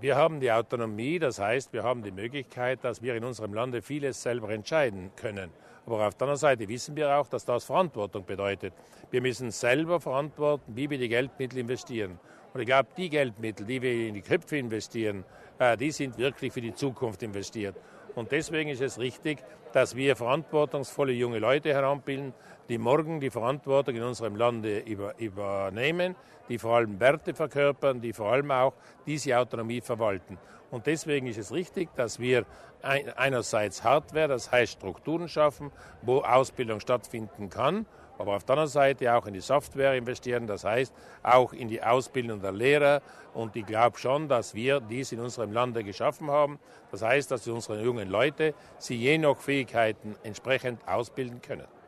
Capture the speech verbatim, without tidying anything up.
Wir haben die Autonomie, das heißt, wir haben die Möglichkeit, dass wir in unserem Lande vieles selber entscheiden können. Aber auf der anderen Seite wissen wir auch, dass das Verantwortung bedeutet. Wir müssen selber verantworten, wie wir die Geldmittel investieren. Und ich glaube, die Geldmittel, die wir in die Köpfe investieren, die sind wirklich für die Zukunft investiert. Und deswegen ist es richtig, dass wir verantwortungsvolle junge Leute heranbilden, die morgen die Verantwortung in unserem Lande über, übernehmen, die vor allem Werte verkörpern, die vor allem auch diese Autonomie verwalten. Und deswegen ist es richtig, dass wir ein, einerseits Hardware, das heißt Strukturen schaffen, wo Ausbildung stattfinden kann, aber auf der anderen Seite auch in die Software investieren, das heißt auch in die Ausbildung der Lehrer. Und ich glaube schon, dass wir dies in unserem Lande geschaffen haben. Das heißt, dass unsere jungen Leute sie je nach Fähigkeiten entsprechend ausbilden können.